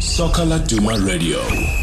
Soccer Laduma Radio.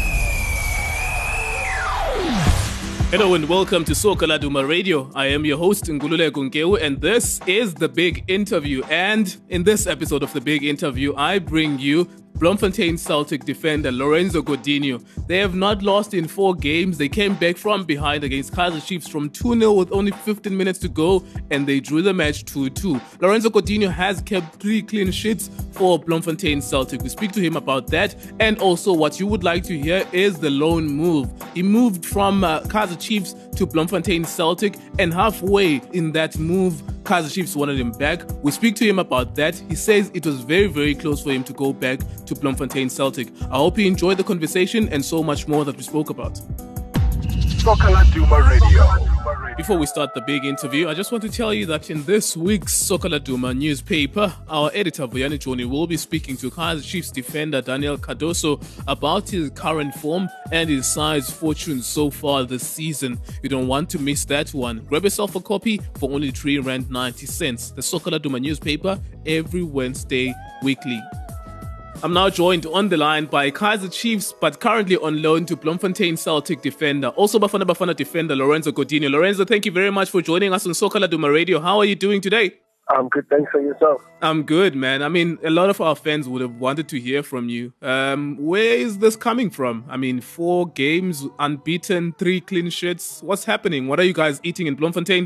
Hello and welcome to Soccer Laduma Radio. I am your host, Ngulule Gungeu, and this is The Big Interview. And in this episode of The Big Interview, I bring you Bloemfontein Celtic defender Lorenzo Godinho. They have not lost in 4 games. They came back from behind against Kaizer Chiefs from 2-0 with only 15 minutes to go, and they drew the match 2-2. Lorenzo Godinho has kept 3 clean sheets for Bloemfontein Celtic. We speak to him about that, and also what you would like to hear is the loan move. He moved from Kaizer Chiefs to Bloemfontein Celtic, and halfway in that move, Kaizer Chiefs wanted him back. We speak to him about that. He says it was very, very close for him to go back to Bloemfontein Celtic. I hope you enjoyed the conversation and so much more that we spoke about. Soccer Laduma Radio. Before we start the big interview, I just want to tell you that in this week's Soccer Laduma newspaper, our editor Vuyani Joni will be speaking to Kaizer Chiefs defender Daniel Cardoso about his current form and his side's fortunes so far this season. You don't want to miss that one. Grab yourself a copy for only R3.90. The Soccer Laduma newspaper every Wednesday weekly. I'm now joined on the line by Kaizer Chiefs, but currently on loan to Bloemfontein Celtic defender, also Bafana defender Lorenzo Godinho. Lorenzo, thank you very much for joining us on Soccer Laduma Radio. How are you doing today? I'm good, thanks for yourself. I'm good, man. I mean, a lot of our fans would have wanted to hear from you. Where is this coming from? I mean, 4 games, unbeaten, 3 clean sheets. What's happening? What are you guys eating in Bloemfontein?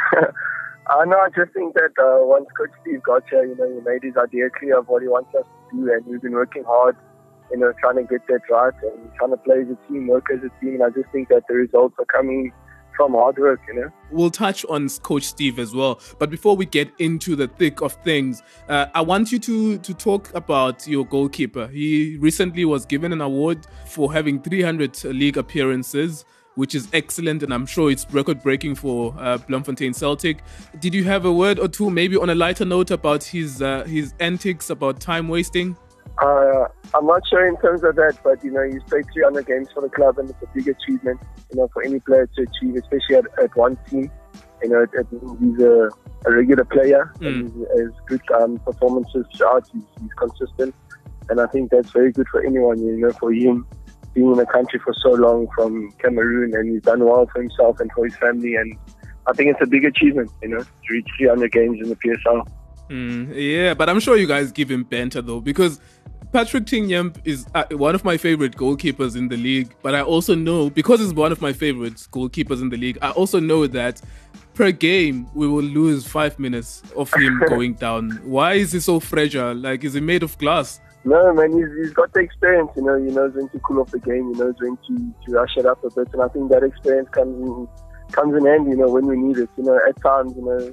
No, I just think that once Coach Steve got here, he made his idea clear of what he wants us to do, and we've been working hard, trying to get that right and trying to play as a team, work as a team, and I just think that the results are coming from hard work, We'll touch on Coach Steve as well, but before we get into the thick of things, I want you to talk about your goalkeeper. He recently was given an award for having 300 league appearances, which is excellent, and I'm sure it's record-breaking for Bloemfontein Celtic. Did you have a word or two, maybe on a lighter note, about his antics, about time wasting? I'm not sure in terms of that, but, he's played 300 games for the club, and it's a big achievement, for any player to achieve, especially at one team. It means he's a regular player, and he has good performances throughout. He's consistent, and I think that's very good for anyone, for him. Being in the country for so long from Cameroon, and he's done well for himself and for his family, and I think it's a big achievement, to reach 300 games in the PSL. Yeah, but I'm sure you guys give him banter though, because Patrick Tignamp is one of my favorite goalkeepers in the league, but I also know, because he's one of my favorite goalkeepers in the league, I also know that per game we will lose 5 minutes of him going down. Why is he so fragile? Like, is he made of glass? No, man, he's got the experience, he knows when to cool off the game, he knows when to rush it up a bit, and I think that experience comes in handy, when we need it. At times,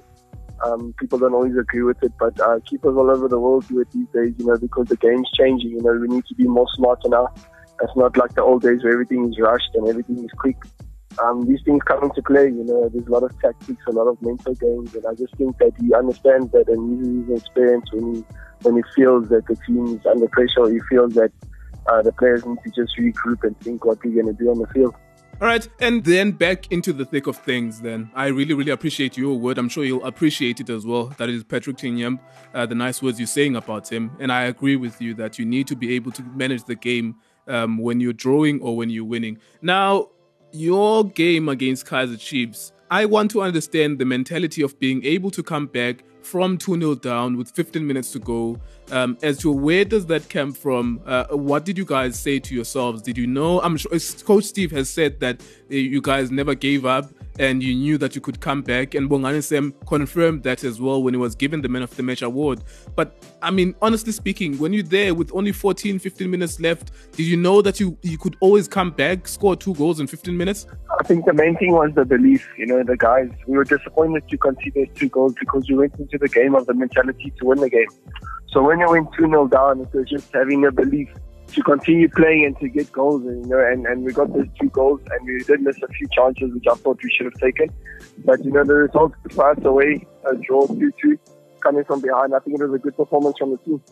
people don't always agree with it, but keepers all over the world do it these days, because the game's changing, we need to be more smarter now. It's not like the old days where everything is rushed and everything is quick. These things come into play, there's a lot of tactics, a lot of mental games, and I just think that he understands that and uses his experience when he feels that the team is under pressure, or he feels that the players need to just regroup and think what they're going to do on the field. All right, and then back into the thick of things then. I really, really appreciate your word. I'm sure you'll appreciate it as well. That is Patrick Tignamp, the nice words you're saying about him. And I agree with you that you need to be able to manage the game when you're drawing or when you're winning. Now, your game against Kaizer Chiefs, I want to understand the mentality of being able to come back from 2-0 down with 15 minutes to go. As to where does that come from? What did you guys say to yourselves? Did you know? I'm sure Coach Steve has said that you guys never gave up and you knew that you could come back. And Bongani Sam confirmed that as well when he was given the Man of the Match award. But, I mean, honestly speaking, when you're there with only 14, 15 minutes left, did you know that you could always come back, score 2 goals in 15 minutes? I think the main thing was the belief. The guys, we were disappointed to concede those 2 goals because we went into the game of the mentality to win the game. So when you went 2-0 down, it was just having a belief to continue playing and to get goals, and we got those 2 goals, and we did miss a few chances which I thought we should have taken. But the result passed away, a draw 2-2, coming from behind. I think it was a good performance from the team.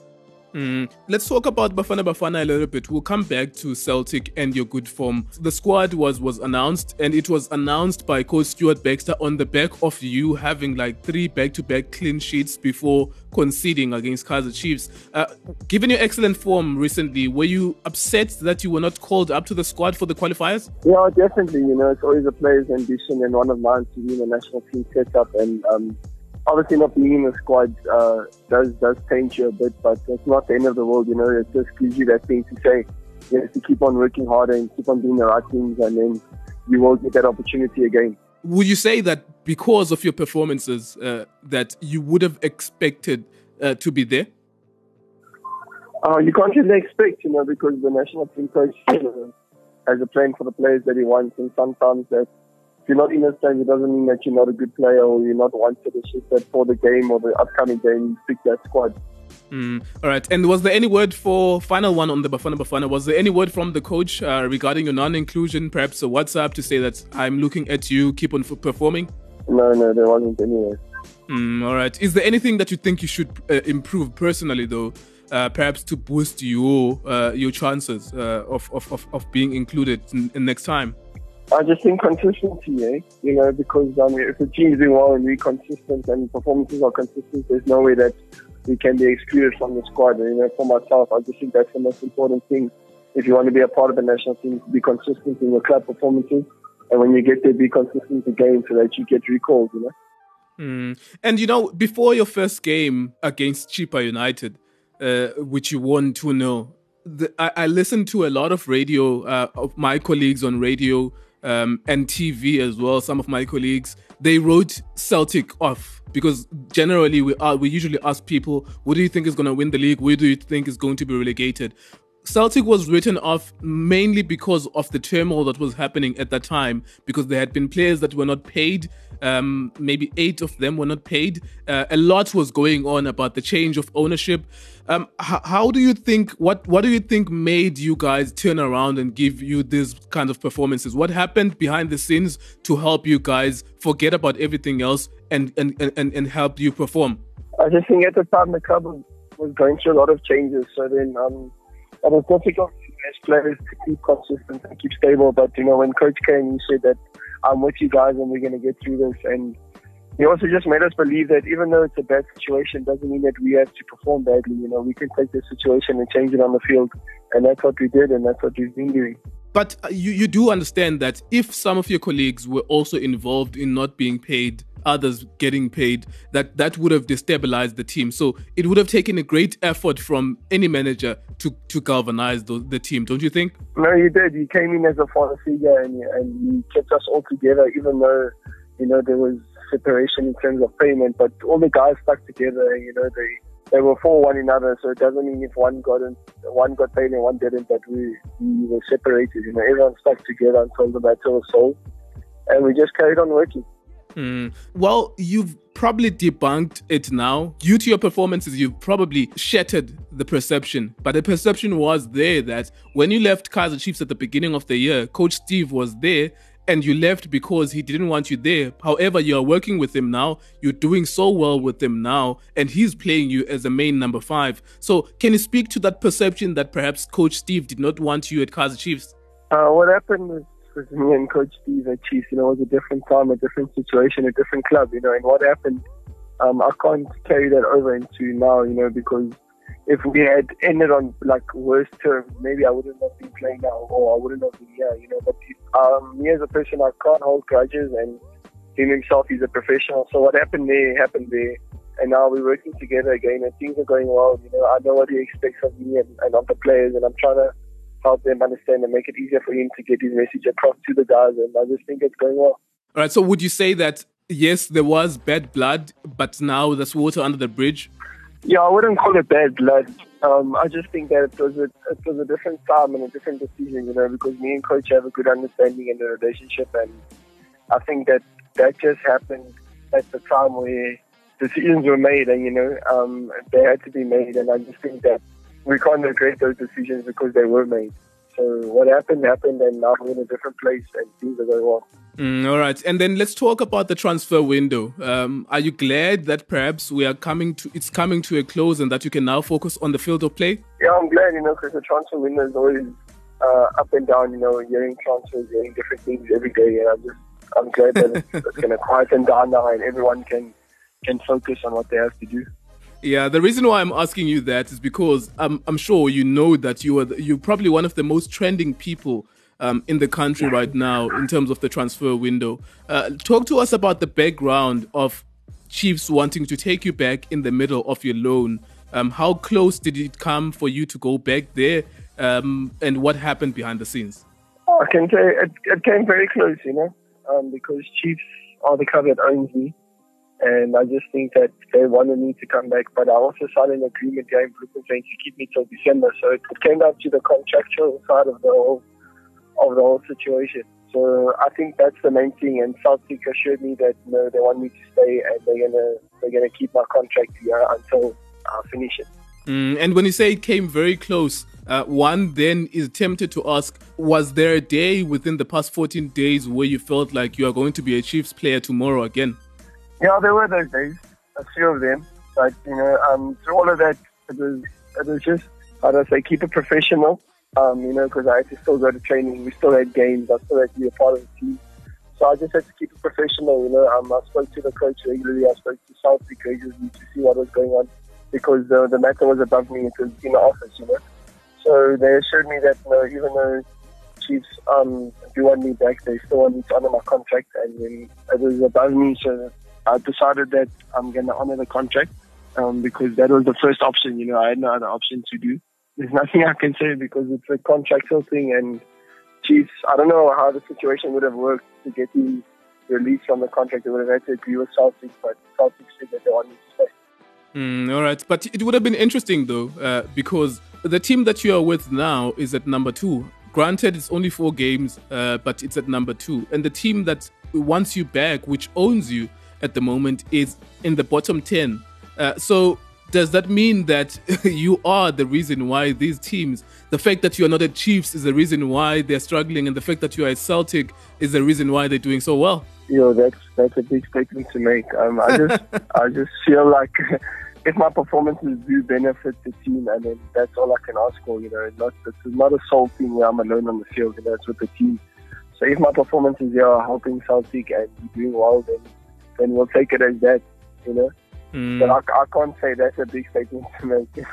Let's talk about Bafana Bafana a little bit. We'll come back to Celtic and your good form. The squad was announced, and it was announced by Coach Stuart Baxter on the back of you having like 3 back-to-back clean sheets before conceding against Kaizer Chiefs. Given your excellent form recently, were you upset that you were not called up to the squad for the qualifiers? Yeah, definitely. It's always a player's ambition and one of mine to be in the national team setup, and obviously not being in the squad does taint you a bit, but it's not the end of the world. It just gives you that thing to say, to keep on working harder and keep on doing the right things, and then you will get that opportunity again. Would you say that because of your performances that you would have expected to be there? You can't really expect, because the national team coach has a plan for the players that he wants, and sometimes that if you're not in a stand, it doesn't mean that you're not a good player or you're not wanted. It's just that for the game or the upcoming game, you pick that squad. All right. And was there any word final one on the Bafana Bafana? Was there any word from the coach regarding your non-inclusion, perhaps a WhatsApp to say that I'm looking at you, keep on performing? No, there wasn't anywhere. All right. Is there anything that you think you should improve personally, though, perhaps to boost your chances of being included in next time? I just think consistency, because if the team is doing well and we're consistent and performances are consistent, there's no way that we can be excluded from the squad. For myself, I just think that's the most important thing. If you want to be a part of the national team, be consistent in your club performances, and when you get there, be consistent again so that you get recalled. And before your first game against Chippa United, which you won 2-0, I listened to a lot of radio of my colleagues on radio. And TV as well. Some of my colleagues, they wrote Celtic off because generally we usually ask people, what do you think is going to win the league? Where do you think is going to be relegated? Celtic was written off mainly because of the turmoil that was happening at that time, because there had been players that were not paid. Maybe 8 of them were not paid. A lot was going on about the change of ownership. How do you think, what do you think made you guys turn around and give you these kind of performances? What happened behind the scenes to help you guys forget about everything else and help you perform? I just think at the time the club was going through a lot of changes. So then it was difficult as players to keep consistent and keep stable. But, when coach came, he said that I'm with you guys and we're going to get through this. And he also just made us believe that even though it's a bad situation, doesn't mean that we have to perform badly. We can take the situation and change it on the field. And that's what we did, and that's what we've been doing. But you do understand that if some of your colleagues were also involved in not being paid, others getting paid, that would have destabilized the team. So it would have taken a great effort from any manager to galvanize the team, don't you think? No, you did. You came in as a father figure and you kept us all together, even though, there was separation in terms of payment. But all the guys stuck together, they were for one another. So it doesn't mean if one got paid and one didn't, that we were separated. Everyone stuck together until the battle was solved. And we just carried on working. Well, you've probably debunked it now. Due to your performances, you've probably shattered the perception. But the perception was there that when you left Kaizer Chiefs at the beginning of the year, Coach Steve was there and you left because he didn't want you there. However, you're working with him now. You're doing so well with him now, and he's playing you as a main number 5. So can you speak to that perception that perhaps Coach Steve did not want you at Kaizer Chiefs? What happened was me and Coach Steve at Chiefs, it was a different time, a different situation, a different club, and what happened, I can't carry that over into now, because if we had ended on worse terms, maybe I wouldn't have been playing now, or I wouldn't have been here, but me as a person, I can't hold grudges, and him himself, he's a professional, so what happened there, and now we're working together again, and things are going well, I know what he expects of me and of the players, and I'm trying to help them understand and make it easier for him to get his message across to the guys, and I just think it's going well. All right, so would you say that, yes, there was bad blood, but now there's water under the bridge? Yeah, I wouldn't call it bad blood. I just think that it was a different time and a different decision, because me and Coach have a good understanding in the relationship, and I think that just happened at the time where decisions were made, and they had to be made, and I just think that we can't regret those decisions because they were made. So what happened, and now I'm in a different place and things are going well. All right, and then let's talk about the transfer window. Are you glad that perhaps it's coming to a close and that you can now focus on the field of play? Yeah, I'm glad, because the transfer window is always up and down, hearing transfers, hearing different things every day, and I'm glad that it's going to quieten down now and everyone can focus on what they have to do. Yeah, the reason why I'm asking you that is because I'm sure you know that you're probably one of the most trending people in the country right now in terms of the transfer window. Talk to us about the background of Chiefs wanting to take you back in the middle of your loan. How close did it come for you to go back there, and what happened behind the scenes? I can say it came very close, because Chiefs are the club that owns me. And I just think that they wanted me to come back. But I also signed an agreement here in Brooklyn saying to keep me till December. So it came down to the contractual side of the whole situation. So I think that's the main thing. And Celtic assured me that they want me to stay and they're gonna keep my contract here until I finish it. And when you say it came very close, one then is tempted to ask, was there a day within the past 14 days where you felt like you are going to be a Chiefs player tomorrow again? Yeah, there were those days, a few of them. But, through all of that, it was just, how do I say, keep it professional, because I had to still go to training. We still had games. I still had to be a part of the team. So I just had to keep it professional, I spoke to the coach regularly. I spoke to Celtic regularly to see what was going on because the matter was above me. It was in the office, So they assured me that, even though Chiefs do want me back, they still want me to honor my contract. And then it was above me, so I decided that I'm going to honor the contract because that was the first option. I had no other option to do. There's nothing I can say because it's a contractual thing. And Chiefs, I don't know how the situation would have worked to get me released from the contract. They would have had to agree with Celtic, but Celtic said that they want me to stay. All right. But it would have been interesting, though, because the team that you are with now is at number 2. Granted, it's only 4 games, but it's at number 2. And the team that wants you back, which owns you, at the moment is in the bottom 10. So does that mean that you are the reason why these teams, the fact that you are not at Chiefs is the reason why they're struggling, and the fact that you are at Celtic is the reason why they're doing so well? That's a big statement to make. I just feel like if my performances do benefit the team, and then that's all I can ask for. It's not a sole thing where I'm alone on the field. It's with the team. So if my performances here are helping Celtic and doing well, then we'll take it as that, But I can't say that's a big statement to make.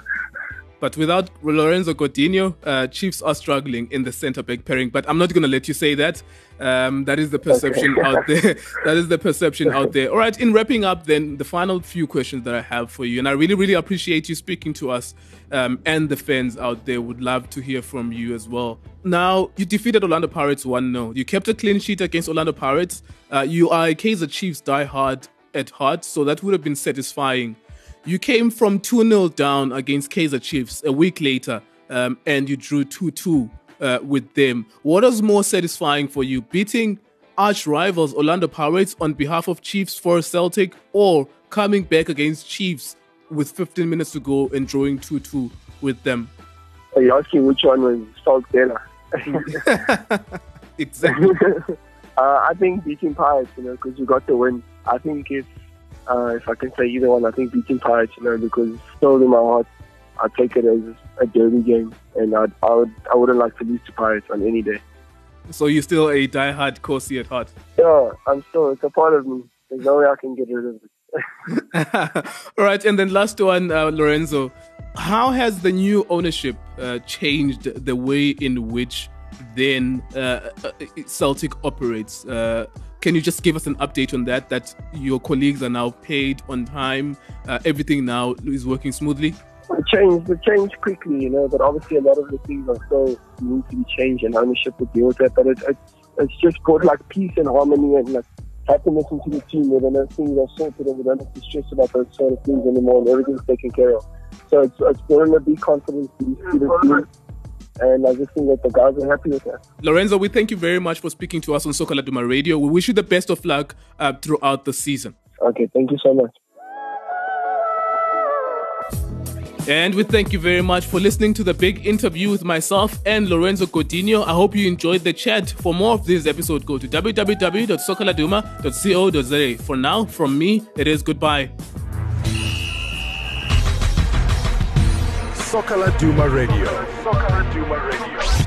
But without Lorenzo Coutinho, Chiefs are struggling in the centre-back pairing. But I'm not going to let you say that. That is the perception out there. That is the perception out there. All right, in wrapping up then, the final few questions that I have for you. And I really, really appreciate you speaking to us and the fans out there. Would love to hear from you as well. Now, you defeated Orlando Pirates 1-0. You kept a clean sheet against Orlando Pirates. You are a Kaizer Chiefs diehard at heart, so that would have been satisfying. You came from 2-0 down against Kaizer Chiefs a week later, and you drew 2-2 with them. What was more satisfying for you, beating arch rivals Orlando Pirates on behalf of Chiefs for Celtic, or coming back against Chiefs with 15 minutes to go and drawing 2-2 with them? Are you asking which one was felt better? Exactly. I think beating Pirates, because you got the win. I think if I can say either one, I think beating Pirates, because still in my heart, I take it as a derby game, and I wouldn't like to lose to Pirates on any day. So you're still a diehard Kosi at heart? Yeah, it's a part of me. There's no way I can get rid of it. All right, and then last one, Lorenzo. How has the new ownership changed the way in which then Celtic operates? Can you just give us an update on that your colleagues are now paid on time, everything now is working smoothly? It changed quickly, but obviously a lot of the things are still need to be changed, and ownership will deal with that. But it's just brought like peace and harmony and like happiness into the team, where things are sorted and we don't have to stress about those sort of things anymore, and everything's taken care of. So it's brought a big confidence to the team. And I just think that the guys are happy with that. Lorenzo, we thank you very much for speaking to us on Soka Laduma Radio. We wish you the best of luck throughout the season. Okay, thank you so much. And we thank you very much for listening to the big interview with myself and Lorenzo Coutinho. I hope you enjoyed the chat. For more of this episode, go to www.soccerladuma.co.za. For now, from me, it is goodbye. Soccer Laduma Radio. Soccer Laduma Radio.